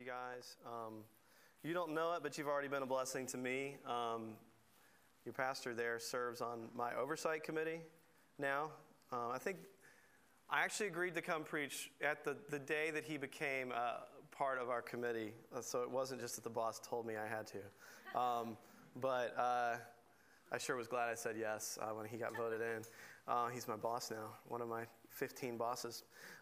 guys. You don't know it, but you've already been a blessing to me. Your pastor there serves on my oversight committee now. I actually agreed to come preach at the day that he became part of our committee. So it wasn't just that the boss told me I had to. But I sure was glad I said yes when he got voted in. He's my boss now, one of my 15 bosses.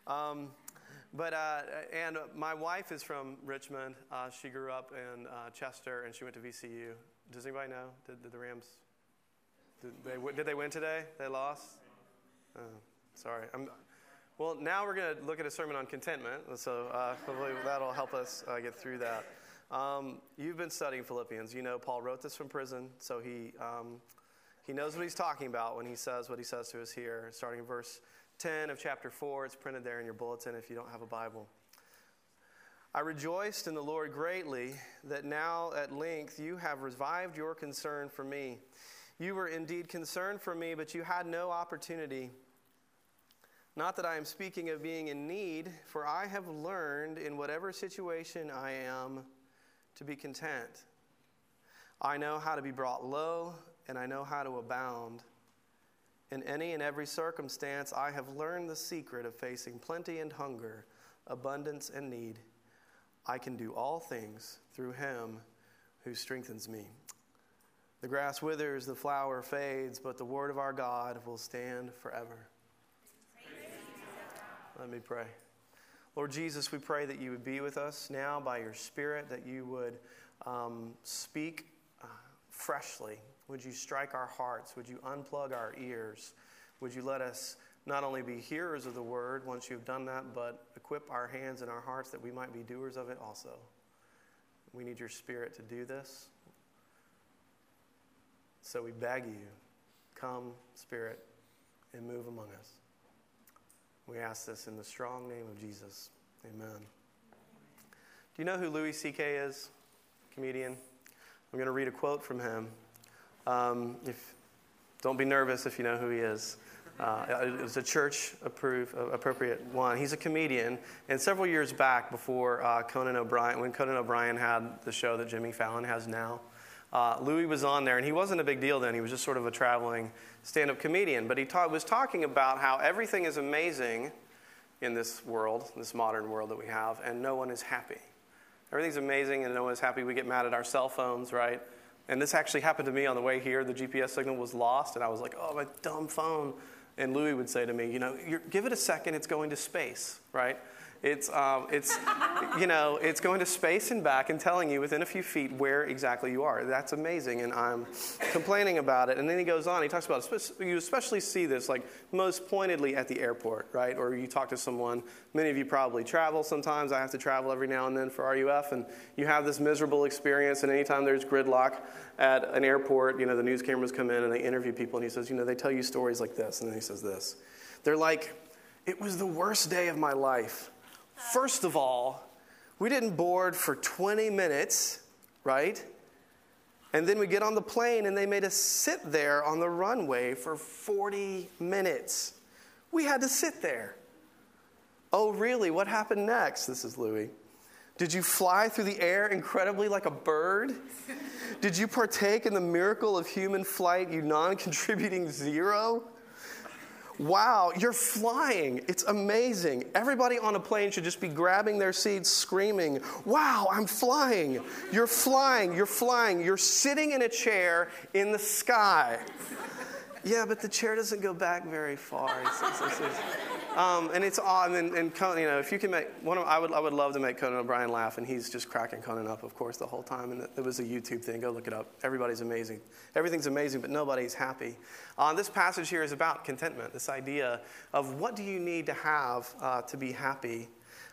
And my wife is from Richmond. She grew up in Chester, and she went to VCU. Does anybody know? Did the Rams? Did they win today? They lost. Oh, sorry. Well, now we're going to look at a sermon on contentment. So hopefully that'll help us get through that. You've been studying Philippians. You know Paul wrote this from prison, so he knows what he's talking about when he says what he says to us here, starting in verse 10 of chapter 4. It's printed there in your bulletin if you don't have a Bible. I rejoiced in the Lord greatly that now at length you have revived your concern for me. You were indeed concerned for me, but you had no opportunity. Not that I am speaking of being in need, for I have learned in whatever situation I am to be content. I know how to be brought low, and I know how to abound. In any and every circumstance, I have learned the secret of facing plenty and hunger, abundance and need. I can do all things through him who strengthens me. The grass withers, the flower fades, but the word of our God will stand forever. Let me pray. Lord Jesus, we pray that you would be with us now by your Spirit, that you would speak freshly. Would you strike our hearts? Would you unplug our ears? Would you let us not only be hearers of the word once you've done that, but equip our hands and our hearts that we might be doers of it also? We need your Spirit to do this. So we beg you, come, Spirit, and move among us. We ask this in the strong name of Jesus. Amen. Do you know who Louis C.K. is? Comedian. I'm going to read a quote from him. Don't be nervous if you know who he is. It was a church-appropriate one. He's a comedian, and several years back, before when Conan O'Brien had the show that Jimmy Fallon has now, Louis was on there, and he wasn't a big deal then. He was just sort of a traveling stand-up comedian, but he was talking about how everything is amazing in this world, this modern world that we have, and no one is happy. Everything's amazing, and no one is happy. We get mad at our cell phones, right? And this actually happened to me on the way here. The GPS signal was lost, and I was like, oh, my dumb phone. And Louis would say to me, give it a second, it's going to space, right? It's going to space and back and telling you within a few feet where exactly you are. That's amazing, and I'm complaining about it. And then he goes on, he talks about, you especially see this like most pointedly at the airport, right? Or you talk to someone, many of you probably travel sometimes. I have to travel every now and then for RUF, and you have this miserable experience, and anytime there's gridlock at an airport, the news cameras come in and they interview people, and he says, they tell you stories like this, and then he says this. They're like, it was the worst day of my life. First of all, we didn't board for 20 minutes, right? And then we get on the plane and they made us sit there on the runway for 40 minutes. We had to sit there. Oh, really? What happened next? This is Louis. Did you fly through the air incredibly like a bird? Did you partake in the miracle of human flight, you non-contributing zero? Wow, you're flying. It's amazing. Everybody on a plane should just be grabbing their seats, screaming, wow, I'm flying. You're flying. You're flying. You're sitting in a chair in the sky. Yeah, but the chair doesn't go back very far. And it's odd. And Conan, if you can make I would love to make Conan O'Brien laugh, and he's just cracking Conan up, of course, the whole time. And it was a YouTube thing. Go look it up. Everybody's amazing. Everything's amazing, but nobody's happy. This passage here is about contentment. This idea of what do you need to have to be happy.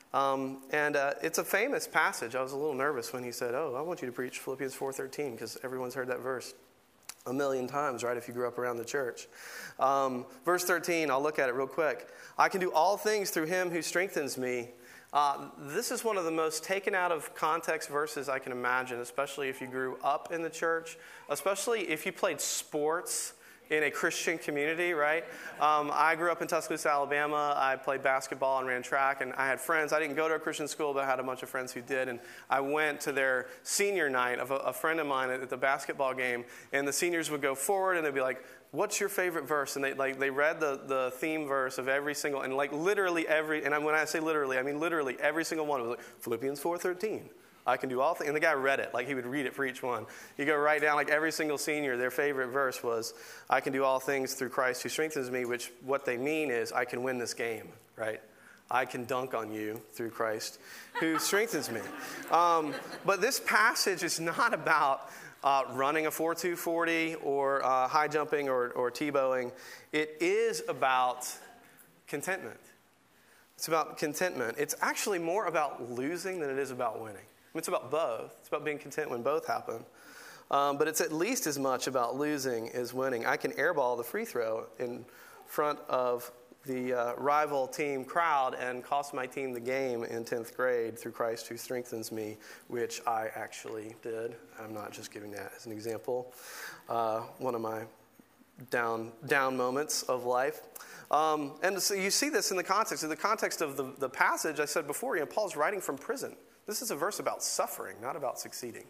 It's a famous passage. I was a little nervous when he said, I want you to preach Philippians 4:13, because everyone's heard that verse a million times, right, if you grew up around the church. Verse 13, I'll look at it real quick. I can do all things through him who strengthens me. This is one of the most taken out of context verses I can imagine, especially if you grew up in the church, especially if you played sports in a Christian community, right? I grew up in Tuscaloosa, Alabama. I played basketball and ran track, and I had friends. I didn't go to a Christian school, but I had a bunch of friends who did, and I went to their senior night of a friend of mine at the basketball game, and the seniors would go forward, and they'd be like, what's your favorite verse? And they read the theme verse of every single, and like literally every, and when I say literally, I mean literally every single one. It was like, Philippians 4:13. I can do all things. And the guy read it, like he would read it for each one. You go right down, like every single senior, their favorite verse was, I can do all things through Christ who strengthens me, which what they mean is, I can win this game, right? I can dunk on you through Christ who strengthens me. But this passage is not about running a 4.2 40 or high jumping or Tebowing. It is about contentment. It's about contentment. It's actually more about losing than it is about winning. It's about both. It's about being content when both happen. But it's at least as much about losing as winning. I can airball the free throw in front of the rival team crowd and cost my team the game in 10th grade through Christ who strengthens me, which I actually did. I'm not just giving that as an example. One of my down moments of life. And so you see this in the context. In the context of the passage I said before, Paul's writing from prison. This is a verse about suffering, not about succeeding.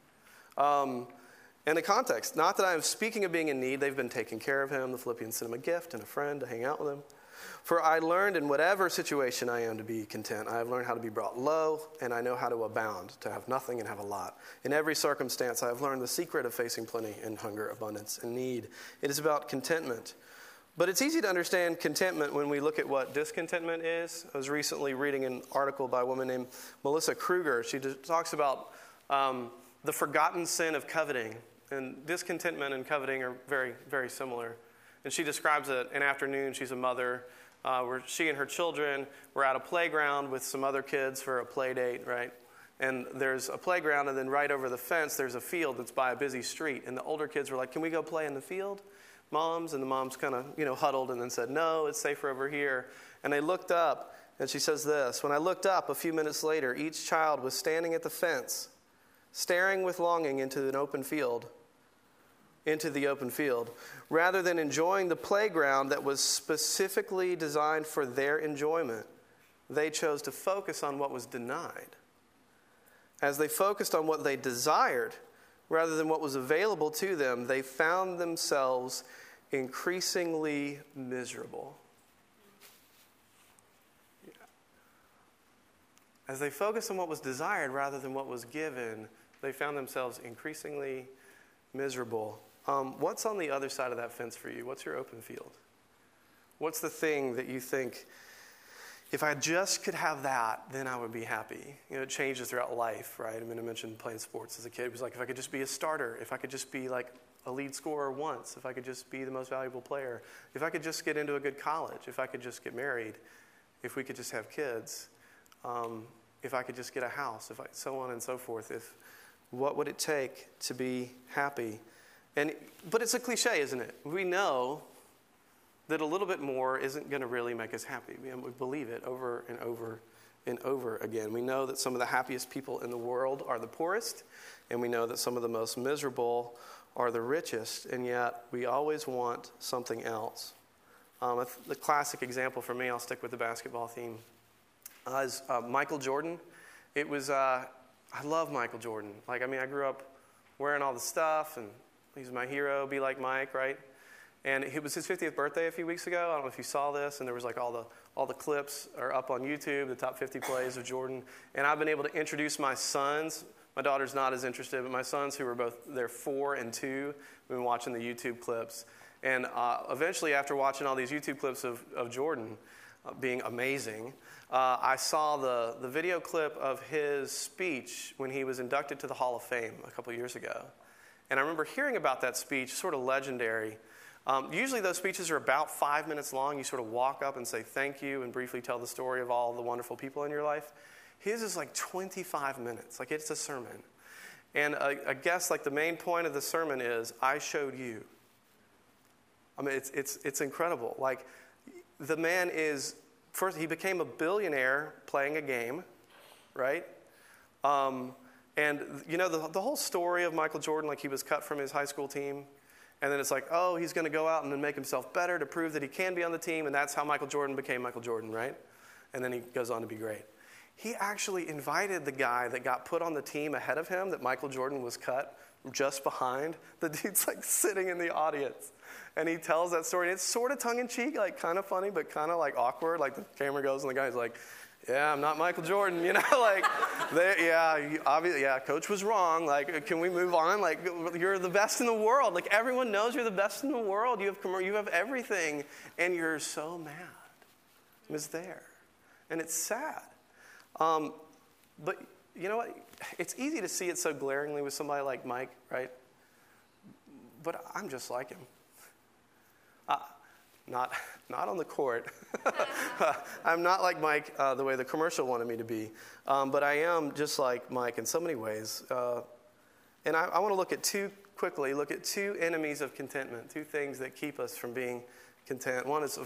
And the context, not that I am speaking of being in need. They've been taking care of him. The Philippians sent him a gift and a friend to hang out with him. For I learned in whatever situation I am to be content. I have learned how to be brought low, and I know how to abound, to have nothing and have a lot. In every circumstance, I have learned the secret of facing plenty and hunger, abundance, and need. It is about contentment. But it's easy to understand contentment when we look at what discontentment is. I was recently reading an article by a woman named Melissa Kruger. She talks about the forgotten sin of coveting. And discontentment and coveting are very, very similar. And she describes it an afternoon. She's a mother where she and her children were at a playground with some other kids for a play date, right? And there's a playground, and then right over the fence, there's a field that's by a busy street. And the older kids were like, can we go play in the field, moms? And the moms kind of, huddled and then said, no, it's safer over here. And they looked up, and she says this, when I looked up a few minutes later, each child was standing at the fence, staring with longing into the open field, rather than enjoying the playground that was specifically designed for their enjoyment. They chose to focus on what was denied. As they focused on what they desired, rather than what was available to them, they found themselves increasingly miserable. As they focused on what was desired rather than what was given, they found themselves increasingly miserable. What's on the other side of that fence for you? What's your open field? What's the thing that you think, if I just could have that, then I would be happy? It changes throughout life, right? I mentioned playing sports as a kid. It was like, if I could just be a starter, if I could just be like a lead scorer once, if I could just be the most valuable player, if I could just get into a good college, if I could just get married, if we could just have kids, if I could just get a house, so on and so forth. What would it take to be happy? But it's a cliche, isn't it? We know that a little bit more isn't going to really make us happy. We believe it over and over and over again. We know that some of the happiest people in the world are the poorest, and we know that some of the most miserable are the richest, and yet we always want something else. The classic example for me, I'll stick with the basketball theme, is Michael Jordan. I love Michael Jordan. I grew up wearing all the stuff, and he's my hero, be like Mike, right? And it was his 50th birthday a few weeks ago. I don't know if you saw this, and there was all the clips are up on YouTube, the top 50 plays of Jordan. And I've been able to introduce my sons. My daughter's not as interested, but my sons, who are both, they're 4 and 2, have been watching the YouTube clips. And eventually, after watching all these YouTube clips of Jordan being amazing, I saw the video clip of his speech when he was inducted to the Hall of Fame a couple years ago. And I remember hearing about that speech, sort of legendary. Usually those speeches are about 5 minutes long. You sort of walk up and say thank you and briefly tell the story of all the wonderful people in your life. His is like 25 minutes. It's a sermon. And I guess the main point of the sermon is, I showed you. It's incredible. The man is, first, he became a billionaire playing a game, right? And, the whole story of Michael Jordan, he was cut from his high school team, And then it's like, oh, he's going to go out and then make himself better to prove that he can be on the team, and that's how Michael Jordan became Michael Jordan, right? And then he goes on to be great. He actually invited the guy that got put on the team ahead of him, that Michael Jordan was cut just behind. The dude's like sitting in the audience. And he tells that story. And it's sort of tongue-in-cheek, like kind of funny, but kind of like awkward. Like the camera goes and the guy's like, yeah, I'm not Michael Jordan, you know, like, coach was wrong. Like, can we move on? Like, you're the best in the world. Like, everyone knows you're the best in the world. You have everything, and you're so mad. It's there, and it's sad. But you know what? It's easy to see it so glaringly with somebody like Mike, right? But I'm just like him. Not on the court. I'm not like Mike the way the commercial wanted me to be. But I am just like Mike in so many ways. And I want to look at two enemies of contentment, two things that keep us from being content. One is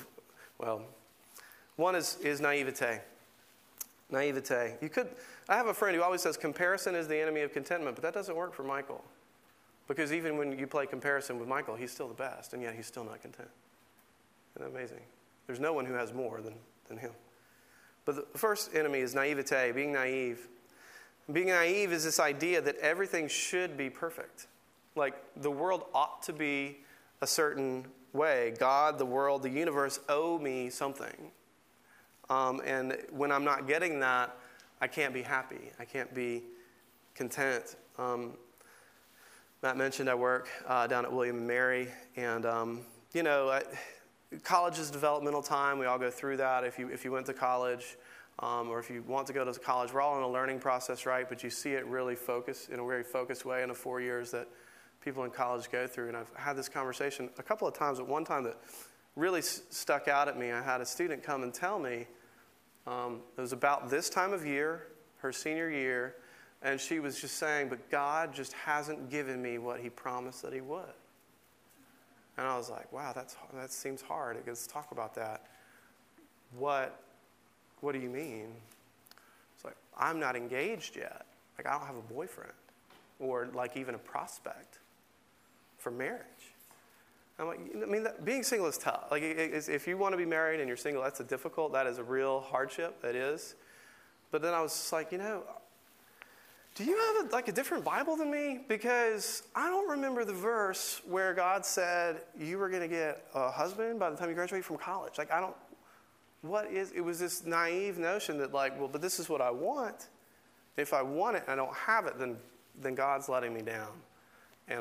naivete. Naivete. I have a friend who always says comparison is the enemy of contentment, but that doesn't work for Michael. Because even when you play comparison with Michael, he's still the best, and yet he's still not content. Isn't that amazing? There's no one who has more than him. But the first enemy is naivete, being naive. Being naive is this idea that everything should be perfect. Like the world ought to be a certain way. God, the world, the universe owe me something. And when I'm not getting that, I can't be happy. I can't be content. Matt mentioned I work down at William & Mary, and college is developmental time. We all go through that. If you went to college, or if you want to go to college, we're all in a learning process, right? But you see it really focused in a very focused way in the 4 years that people in college go through. And I've had this conversation a couple of times. But one time that really stuck out at me, I had a student come and tell me it was about this time of year, her senior year, and she was just saying, but God just hasn't given me what he promised that he would. And I was like, wow, that seems hard. Let's talk about that. What do you mean? It's like, I'm not engaged yet. Like, I don't have a boyfriend or like even a prospect for marriage. I'm like, being single is tough. Like, if you want to be married and you're single, that is a real hardship. It is. But then I was just like, do you have a different Bible than me? Because I don't remember the verse where God said you were going to get a husband by the time you graduate from college. Like, it was this naive notion that but this is what I want. If I want it and I don't have it, then God's letting me down. And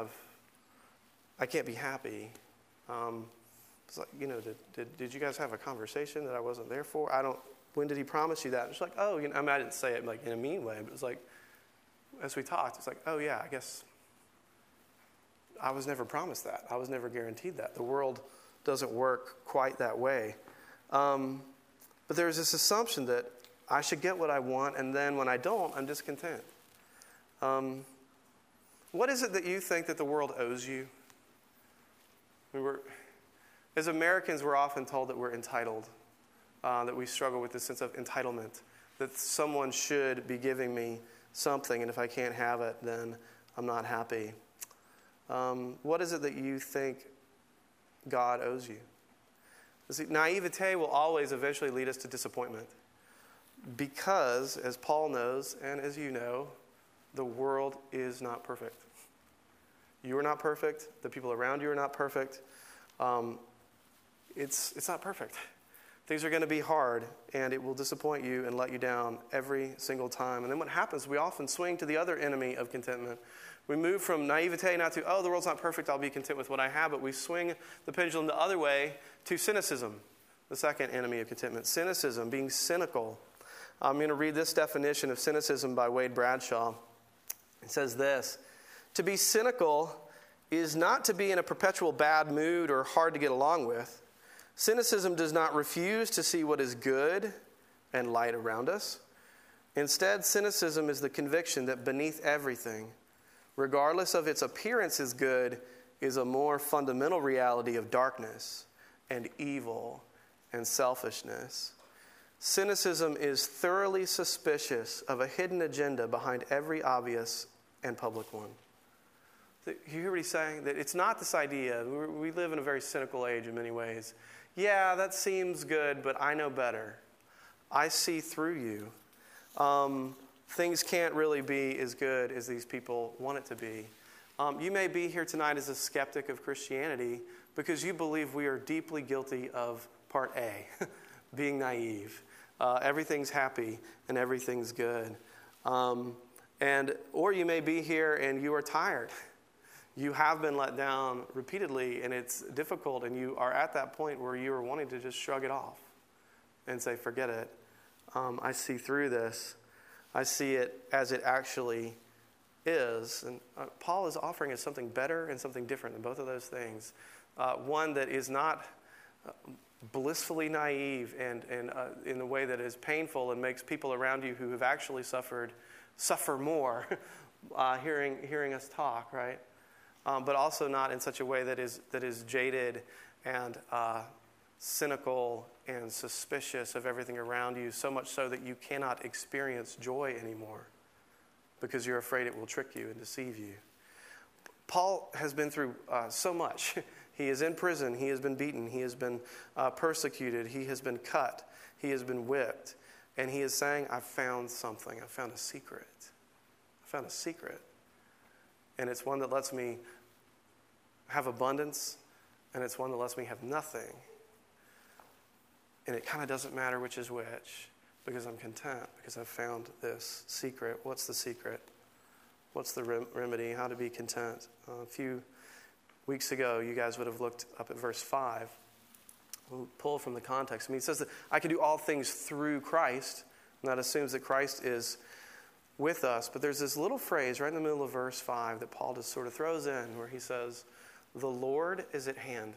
I can't be happy. It's like, did you guys have a conversation that I wasn't there for? When did he promise you that? It's like, I didn't say it in a mean way, but it was like, as we talked, it's like, oh yeah, I guess I was never promised that. I was never guaranteed that. The world doesn't work quite that way. But there's this assumption that I should get what I want, and then when I don't, I'm discontent. What is it that you think that the world owes you? As Americans, we're often told that we're entitled, that we struggle with this sense of entitlement, that someone should be giving me something, and if I can't have it, then I'm not happy. What is it that you think God owes you? See, naivete will always eventually lead us to disappointment because, as Paul knows, and as you know, the world is not perfect. You are not perfect. The people around you are not perfect. It's not perfect. Things are going to be hard, and it will disappoint you and let you down every single time. And then what happens, we often swing to the other enemy of contentment. We move from naivete not to, the world's not perfect, I'll be content with what I have, but we swing the pendulum the other way to cynicism, the second enemy of contentment. Cynicism, being cynical. I'm going to read this definition of cynicism by Wade Bradshaw. It says this: to be cynical is not to be in a perpetual bad mood or hard to get along with. Cynicism does not refuse to see what is good and light around us. Instead, cynicism is the conviction that beneath everything, regardless of its appearance as good, is a more fundamental reality of darkness and evil and selfishness. Cynicism is thoroughly suspicious of a hidden agenda behind every obvious and public one. You hear what he's saying? That it's not this idea. We live in a very cynical age in many ways. Yeah, that seems good, but I know better. I see through you. Things can't really be as good as these people want it to be. You may be here tonight as a skeptic of Christianity because you believe we are deeply guilty of part A, being naive. Everything's happy and everything's good. Or you may be here and you are tired. You have been let down repeatedly and it's difficult, and you are at that point where you are wanting to just shrug it off and say, forget it. I see through this. I see it as it actually is. And Paul is offering us something better and something different than both of those things. One that is not blissfully naive and in a way that is painful and makes people around you who have actually suffer more hearing us talk, right? But also not in such a way that is jaded and cynical and suspicious of everything around you, so much so that you cannot experience joy anymore because you're afraid it will trick you and deceive you. Paul has been through so much. He is in prison. He has been beaten. He has been persecuted. He has been cut. He has been whipped. And he is saying, I found something. I found a secret. I found a secret. And it's one that lets me have abundance, and it's one that lets me have nothing. And it kind of doesn't matter which is which, because I'm content, because I've found this secret. What's the secret? What's the remedy? How to be content? A few weeks ago, you guys would have looked up at verse 5. We'll pull from the context. I mean, it says that I can do all things through Christ, and that assumes that Christ is with us. But there's this little phrase right in the middle of verse 5 that Paul just sort of throws in where he says, the Lord is at hand.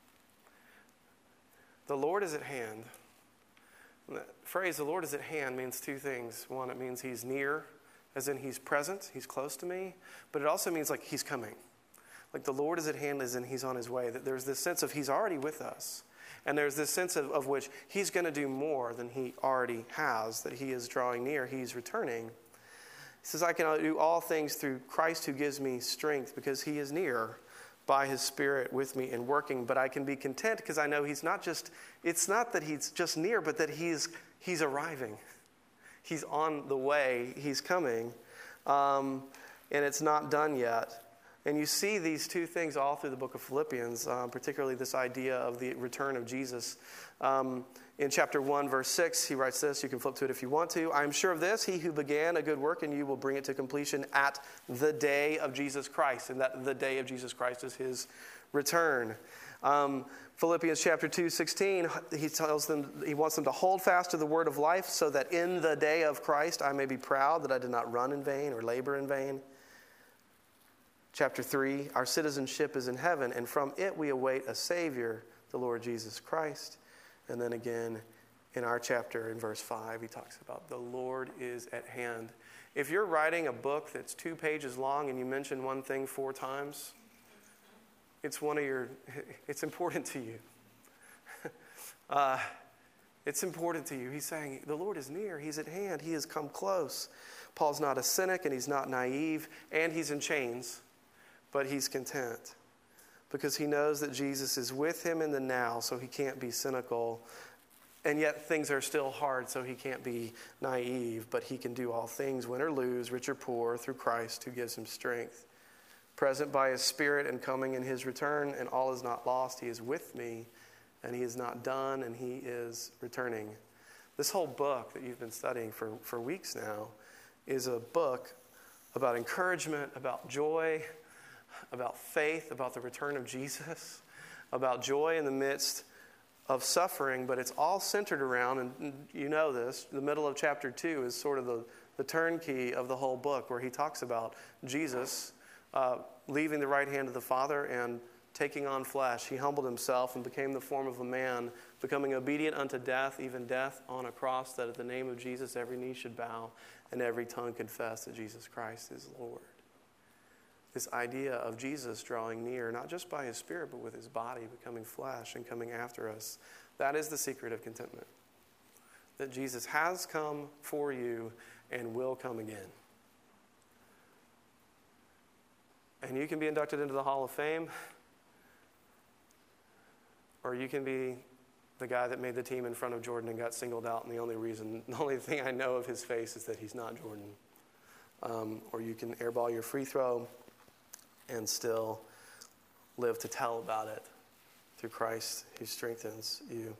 The Lord is at hand. And that phrase, the Lord is at hand, means two things. One, it means he's near, as in he's present, he's close to me. But it also means like he's coming. Like the Lord is at hand as in he's on his way. That there's this sense of he's already with us. And there's this sense of which he's going to do more than he already has, that he is drawing near, he's returning. He says, I can do all things through Christ who gives me strength, because he is near by his Spirit with me and working. But I can be content because I know it's not that he's just near, but that he's arriving. He's on the way, he's coming. And it's not done yet. And you see these two things all through the book of Philippians, particularly this idea of the return of Jesus. In chapter 1, verse 6, he writes this. You can flip to it if you want to. I am sure of this, he who began a good work in you will bring it to completion at the day of Jesus Christ. And that the day of Jesus Christ is his return. Philippians chapter 2, 16, he tells them he wants them to hold fast to the word of life so that in the day of Christ I may be proud that I did not run in vain or labor in vain. Chapter 3, our citizenship is in heaven, and from it we await a Savior, the Lord Jesus Christ. And then again, in our chapter, in verse 5, he talks about the Lord is at hand. If you're writing a book that's 2 pages long and you mention one thing 4 times, it's important to you. It's important to you. He's saying, the Lord is near. He's at hand. He has come close. Paul's not a cynic, and he's not naive, and he's in chains. But he's content because he knows that Jesus is with him in the now, so he can't be cynical. And yet things are still hard, so he can't be naive. But he can do all things, win or lose, rich or poor, through Christ who gives him strength. Present by his Spirit and coming in his return, and all is not lost. He is with me, and he is not done, and he is returning. This whole book that you've been studying for weeks now is a book about encouragement, about joy, about faith, about the return of Jesus, about joy in the midst of suffering, but it's all centered around, and you know this, the middle of chapter 2 is sort of the turnkey of the whole book, where he talks about Jesus leaving the right hand of the Father and taking on flesh. He humbled himself and became the form of a man, becoming obedient unto death, even death on a cross, that at the name of Jesus every knee should bow and every tongue confess that Jesus Christ is Lord. This idea of Jesus drawing near, not just by his Spirit, but with his body becoming flesh and coming after us. That is the secret of contentment. That Jesus has come for you and will come again. And you can be inducted into the Hall of Fame, or you can be the guy that made the team in front of Jordan and got singled out, and the only thing I know of his face is that he's not Jordan. Or you can airball your free throw and still live to tell about it through Christ who strengthens you.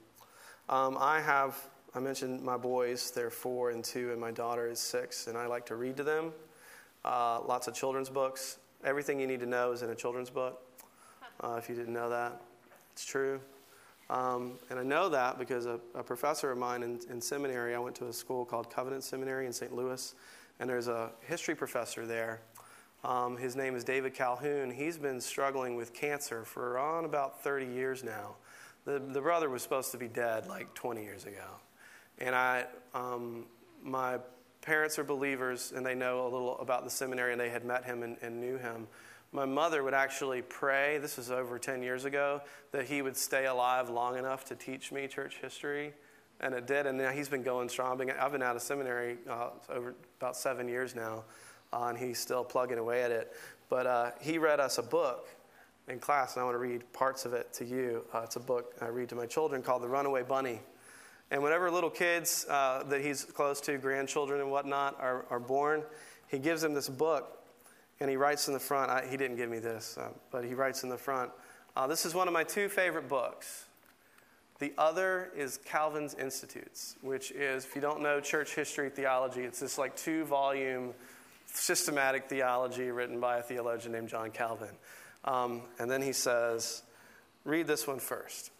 I mentioned my boys, they're 4 and 2, and my daughter is 6, and I like to read to them. Lots of children's books. Everything you need to know is in a children's book. If you didn't know that, it's true. And I know that because a professor of mine in seminary, I went to a school called Covenant Seminary in St. Louis, and there's a history professor there. His name is David Calhoun. He's been struggling with cancer for about 30 years now. The brother was supposed to be dead like 20 years ago. And my parents are believers, and they know a little about the seminary, and they had met him and knew him. My mother would actually pray, this was over 10 years ago, that he would stay alive long enough to teach me church history. And it did, and now he's been going strong. I've been out of seminary over about 7 years now, and he's still plugging away at it. But he read us a book in class, and I want to read parts of it to you. It's a book I read to my children called The Runaway Bunny. And whenever little kids that he's close to, grandchildren and whatnot, are born, he gives them this book, and he writes in the front, he didn't give me this, but he writes in the front, this is one of my 2 favorite books. The other is Calvin's Institutes, which is, if you don't know church history theology, it's this like 2-volume systematic theology written by a theologian named John Calvin. And then he says, read this one first.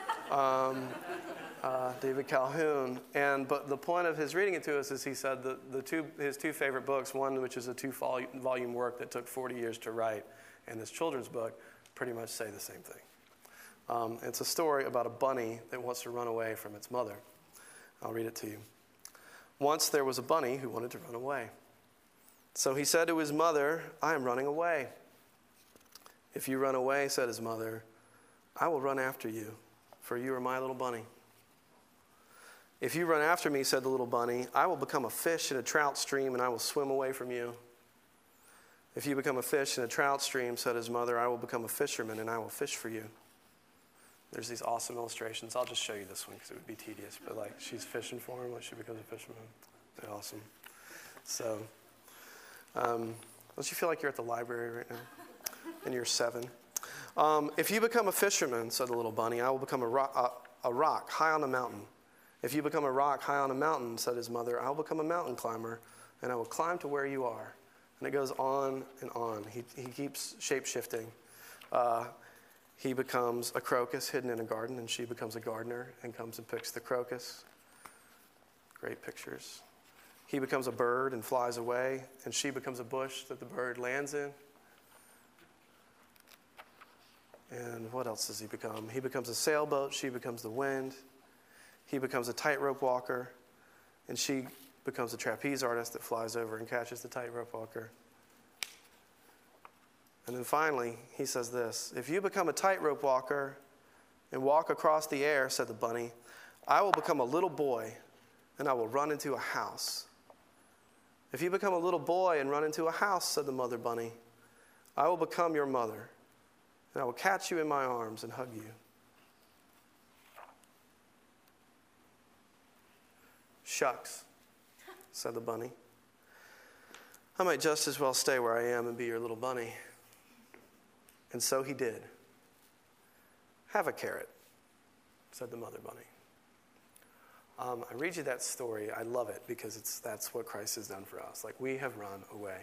David Calhoun. But the point of his reading it to us is he said his 2 favorite books, one which is a 2-volume work that took 40 years to write, and this children's book pretty much say the same thing. It's a story about a bunny that wants to run away from its mother. I'll read it to you. Once there was a bunny who wanted to run away. So he said to his mother, I am running away. If you run away, said his mother, I will run after you, for you are my little bunny. If you run after me, said the little bunny, I will become a fish in a trout stream, and I will swim away from you. If you become a fish in a trout stream, said his mother, I will become a fisherman, and I will fish for you. There's these awesome illustrations. I'll just show you this one because it would be tedious. But like she's fishing for him when she becomes a fisherman. They're awesome. So, don't you feel like you're at the library right now? And you're 7. If you become a fisherman, said the little bunny, I will become a rock high on a mountain. If you become a rock high on a mountain, said his mother, I will become a mountain climber, and I will climb to where you are. And it goes on and on. He keeps shape-shifting. He becomes a crocus hidden in a garden, and she becomes a gardener and comes and picks the crocus. Great pictures. He becomes a bird and flies away, and she becomes a bush that the bird lands in. And what else does he become? He becomes a sailboat, she becomes the wind. He becomes a tightrope walker, and she becomes a trapeze artist that flies over and catches the tightrope walker. And then finally, he says this, if you become a tightrope walker and walk across the air, said the bunny, I will become a little boy and I will run into a house. If you become a little boy and run into a house, said the mother bunny, I will become your mother and I will catch you in my arms and hug you. Shucks, said the bunny. I might just as well stay where I am and be your little bunny. And so he did. Have a carrot, said the mother bunny. I read you that story. I love it because that's what Christ has done for us. Like, we have run away.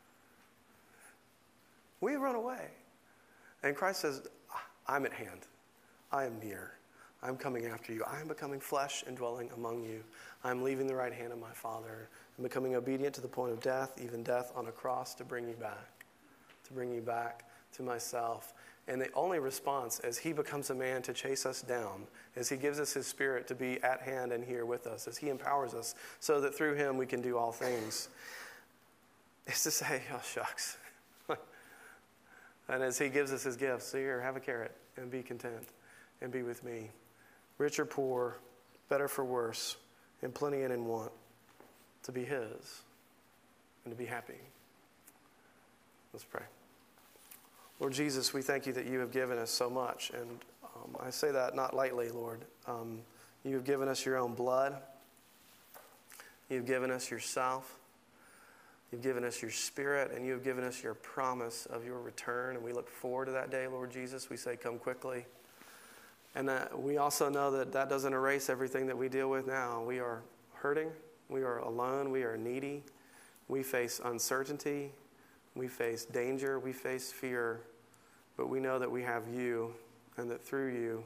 We have run away. And Christ says, I'm at hand. I am near. I'm coming after you. I am becoming flesh and dwelling among you. I am leaving the right hand of my Father and becoming obedient to the point of death, even death on a cross, to bring you back to myself. And the only response as he becomes a man to chase us down, as he gives us his Spirit to be at hand and here with us, as he empowers us so that through him we can do all things, is to say, oh, shucks. And as he gives us his gifts, here, have a carrot and be content and be with me. Rich or poor, better for worse, in plenty and in want, to be his and to be happy. Let's pray. Lord Jesus, we thank you that you have given us so much. And I say that not lightly, Lord. You have given us your own blood. You've given us yourself. You've given us your Spirit, and you have given us your promise of your return. And we look forward to that day, Lord Jesus. We say, come quickly. And we also know that that doesn't erase everything that we deal with now. We are hurting. We are alone. We are needy. We face uncertainty. We face danger. We face fear. But we know that we have you, and that through you,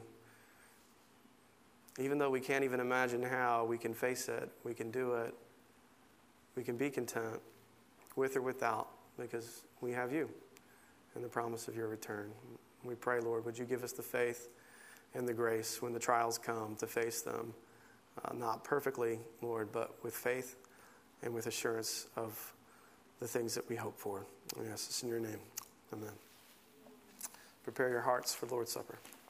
even though we can't even imagine how, we can face it. We can do it. We can be content, with or without, because we have you and the promise of your return. We pray, Lord, would you give us the faith and the grace when the trials come to face them, not perfectly, Lord, but with faith and with assurance of the things that we hope for. We ask this in your name. Amen. Prepare your hearts for the Lord's Supper.